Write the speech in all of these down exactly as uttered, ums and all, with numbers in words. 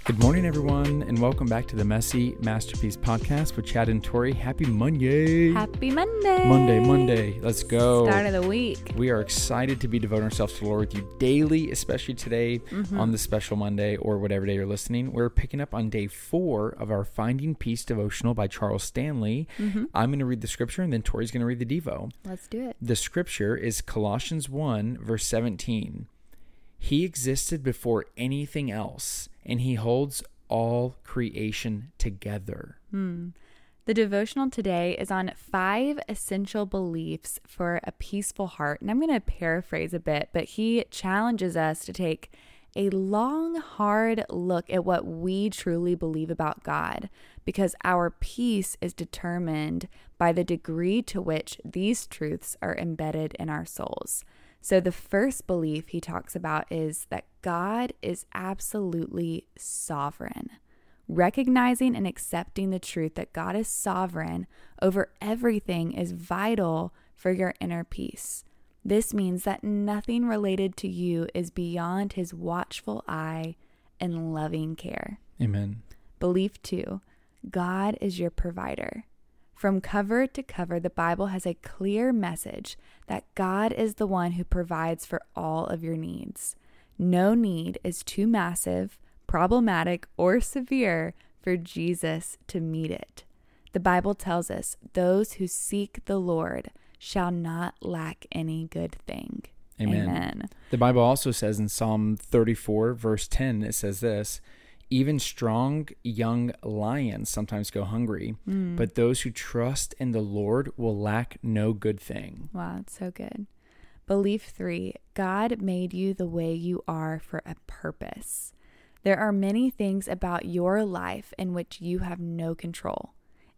Good morning, everyone, and welcome back to the Messy Masterpiece Podcast with Chad and Tori. Happy Monday. Happy Monday. Monday, Monday. Let's go. Start of the week. We are excited to be devoting ourselves to the Lord with you daily, especially today Mm-hmm. on the special Monday or whatever day you're listening. We're picking up on day four of our Finding Peace devotional by Charles Stanley. Mm-hmm. I'm going to read the scripture, and then Tori's going to read the Devo. Let's do it. The scripture is Colossians one, verse seventeen. He existed before anything else, and he holds all creation together. Hmm. The devotional today is on five essential beliefs for a peaceful heart. And I'm going to paraphrase a bit, but he challenges us to take a long, hard look at what we truly believe about God, because our peace is determined by the degree to which these truths are embedded in our souls. So the first belief he talks about is that God is absolutely sovereign. Recognizing and accepting the truth that God is sovereign over everything is vital for your inner peace. This means that nothing related to you is beyond his watchful eye and loving care. Amen. Belief two, God is your provider. From cover to cover, the Bible has a clear message that God is the one who provides for all of your needs. No need is too massive, problematic, or severe for Jesus to meet it. The Bible tells us, those who seek the Lord shall not lack any good thing. Amen. Amen. The Bible also says in Psalm thirty-four, verse ten, it says this, even strong young lions sometimes go hungry, Mm. but those who trust in the Lord will lack no good thing. Wow, it's so good. Belief three, God made you the way you are for a purpose. There are many things about your life in which you have no control.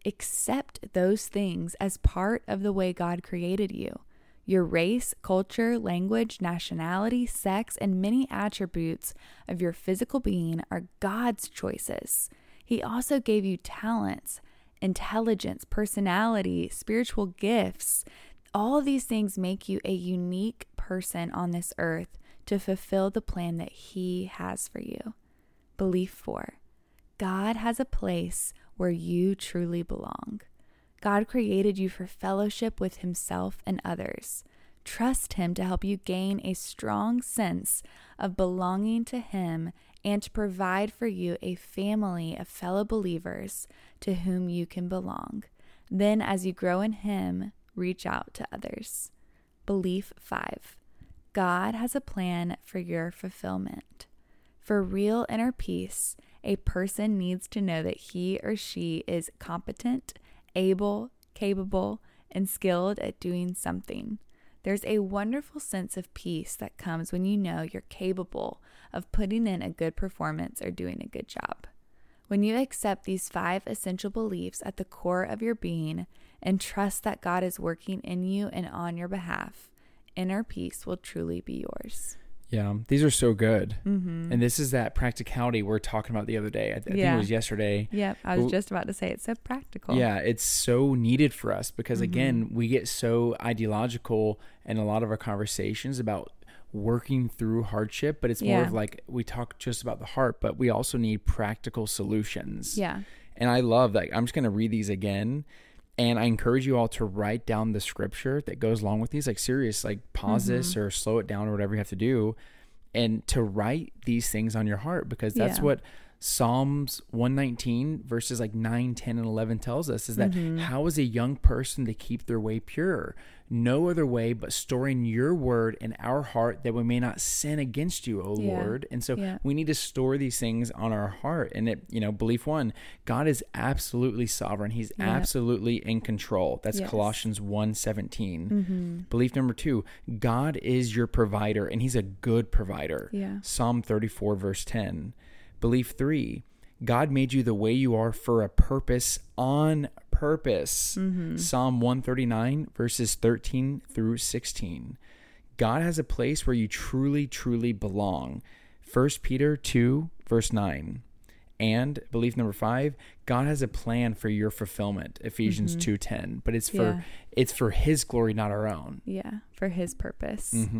Accept those things as part of the way God created you. Your race, culture, language, nationality, sex, and many attributes of your physical being are God's choices. He also gave you talents, intelligence, personality, spiritual gifts. All of these things make you a unique person on this earth to fulfill the plan that He has for you. Belief four, God has a place where you truly belong. God created you for fellowship with Himself and others. Trust Him to help you gain a strong sense of belonging to Him and to provide for you a family of fellow believers to whom you can belong. Then, as you grow in Him, reach out to others. Belief five, God has a plan for your fulfillment. For real inner peace, a person needs to know that he or she is competent, able, capable, and skilled at doing something. There's a wonderful sense of peace that comes when you know you're capable of putting in a good performance or doing a good job. When you accept these five essential beliefs at the core of your being and trust that God is working in you and on your behalf, inner peace will truly be yours. Yeah, these are so good. Mm-hmm. And this is that practicality we're talking about the other day. I, th- I Yeah. think it was yesterday. Yep, I was Well, just about to say it's so practical. Yeah, it's so needed for us because, Mhm. again, we get so ideological in a lot of our conversations about working through hardship, but it's more Yeah. of like we talk just about the heart, but we also need practical solutions. Yeah. And I love that. I'm just going to read these again. And I encourage you all to write down the scripture that goes along with these. Like, serious, like pause Mm-hmm. this or slow it down or whatever you have to do. And to write these things on your heart, because that's Yeah. what Psalms one nineteen verses like nine, ten, and eleven tells us, is that Mhm. how is a young person to keep their way pure? No other way but storing your word in our heart, that we may not sin against you, O Yeah. Lord. And so Yeah. we need to store these things on our heart. And it, you know, belief one, God is absolutely sovereign. He's Yep. absolutely in control. That's Yes. Colossians one seventeen. Mm-hmm. Belief number two, God is your provider, and He's a good provider. Yeah. Psalm thirty-four, verse ten. Belief three, God made you the way you are for a purpose, on purpose. Mm-hmm. Psalm one thirty-nine, verses thirteen through sixteen. God has a place where you truly, truly belong. First Peter two, verse nine. And belief number five, God has a plan for your fulfillment. Ephesians Mhm. two ten. But it's for Yeah. it's for His glory, not our own. Yeah, for His purpose. Mm-hmm.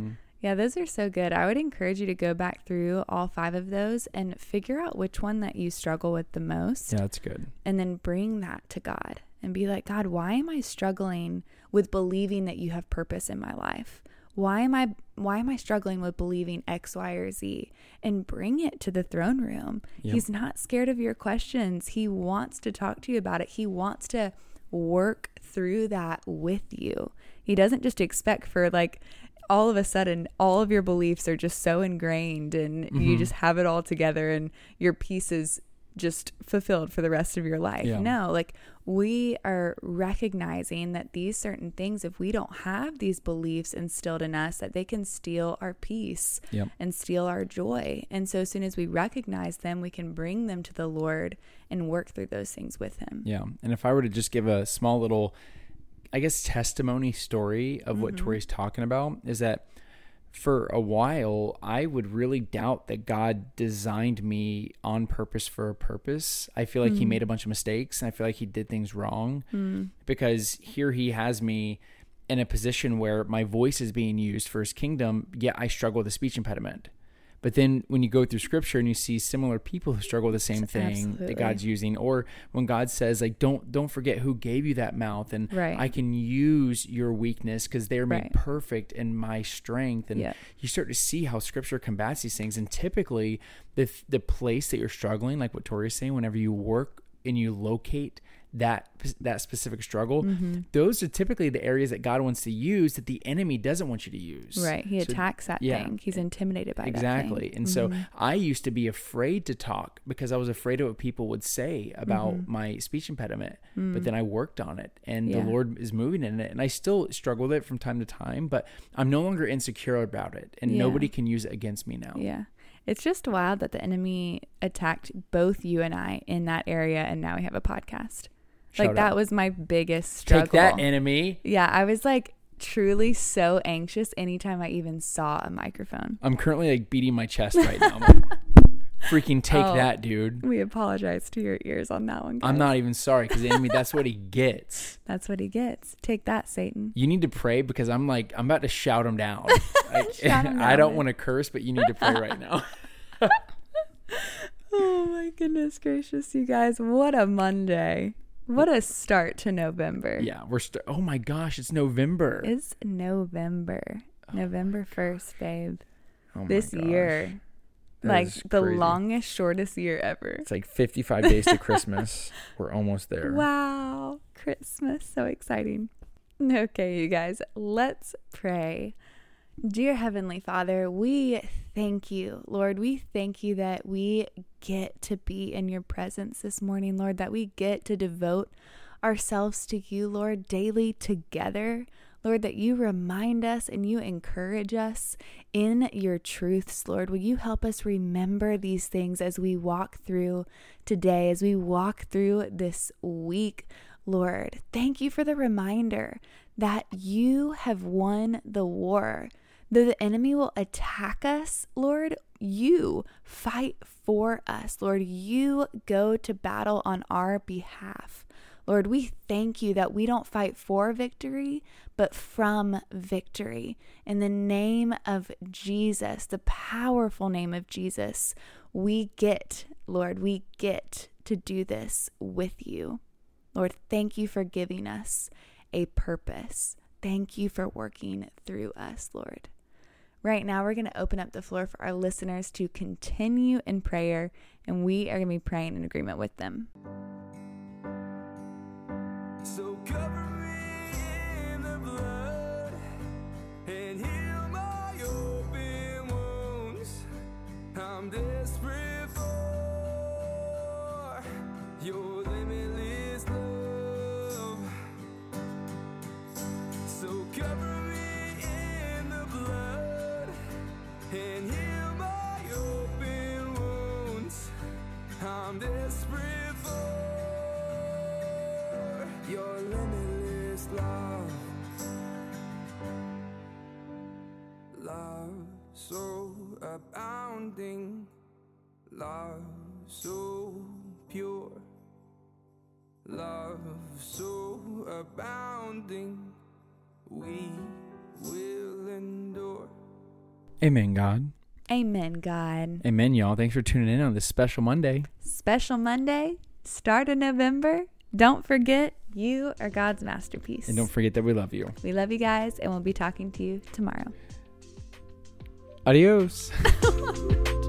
Yeah, those are so good. I would encourage you to go back through all five of those and figure out which one that you struggle with the most. Yeah, that's good. And then bring that to God and be like, God, why am I struggling with believing that you have purpose in my life? Why am I why am I struggling with believing X, Y, or Z? And bring it to the throne room. Yep. He's not scared of your questions. He wants to talk to you about it. He wants to work through that with you. He doesn't just expect for like all of a sudden all of your beliefs are just so ingrained and mm-hmm. you just have it all together and your peace is just fulfilled for the rest of your life. Yeah. No, like we are recognizing that these certain things, if we don't have these beliefs instilled in us, that they can steal our peace yep. and steal our joy. And so as soon as we recognize them, we can bring them to the Lord and work through those things with him. Yeah. And if I were to just give a small little, I guess, testimony story of mm-hmm. what Tori's talking about, is that for a while, I would really doubt that God designed me on purpose for a purpose. I feel like mm. he made a bunch of mistakes, and I feel like he did things wrong mm. because here he has me in a position where my voice is being used for his kingdom, yet I struggle with a speech impediment. But then when you go through scripture and you see similar people who struggle with the same thing Absolutely. That God's using, or when God says, like, don't don't forget who gave you that mouth, and right. I can use your weakness because they're made right. perfect in my strength. And yeah. you start to see how scripture combats these things. And typically the the place that you're struggling, like what Tori is saying, whenever you work and you locate that that specific struggle, mm-hmm. those are typically the areas that God wants to use that the enemy doesn't want you to use. Right. He so, attacks that yeah. thing. He's intimidated by exactly. that Exactly. And mm-hmm. so I used to be afraid to talk because I was afraid of what people would say about mm-hmm. my speech impediment. Mm-hmm. But then I worked on it, and yeah. the Lord is moving in it. And I still struggle with it from time to time, but I'm no longer insecure about it, and yeah. nobody can use it against me now. Yeah. It's just wild that the enemy attacked both you and I in that area, and now we have a podcast. Shout like, that out. Was my biggest struggle. Take that, enemy. Yeah, I was, like, truly so anxious anytime I even saw a microphone. I'm currently, like, beating my chest right now. Freaking take oh, that, dude. We apologize to your ears on that one, guys. I'm not even sorry, because the enemy, that's what he gets. That's what he gets. Take that, Satan. You need to pray, because I'm, like, I'm about to shout him down. I, shout him down I don't want to curse, but you need to pray right now. Oh, my goodness gracious, you guys. What a Monday. What a start to November. Yeah, we're st- oh my gosh, it's November. It's November. Oh November first, babe. Oh this my year. That like the crazy. Longest, shortest year ever. It's like fifty-five days to Christmas. We're almost there. Wow. Christmas. So exciting. Okay, you guys, let's pray. Dear Heavenly Father, we thank you, Lord. We thank you that we get to be in your presence this morning, Lord, that we get to devote ourselves to you, Lord, daily together. Lord, that you remind us and you encourage us in your truths, Lord. Will you help us remember these things as we walk through today, as we walk through this week, Lord? Thank you for the reminder that you have won the war. Though the enemy will attack us, Lord, you fight for us. Lord, you go to battle on our behalf. Lord, we thank you that we don't fight for victory, but from victory. In the name of Jesus, the powerful name of Jesus, we get, Lord, we get to do this with you. Lord, thank you for giving us a purpose. Thank you for working through us, Lord. Right now, we're going to open up the floor for our listeners to continue in prayer, and we are going to be praying in agreement with them. So cover me in the blood and heal my open wounds. I'm desperate for your limitless love. So cover me in the blood and heal my open wounds. I'm desperate for your limitless love. Love so abounding, love so pure, love so abounding, we will endure. Amen, God. Amen, God. Amen, y'all. Thanks for tuning in on this special Monday. Special Monday, start of November. Don't forget, you are God's masterpiece. And don't forget that we love you. We love you guys, and we'll be talking to you tomorrow. Adios.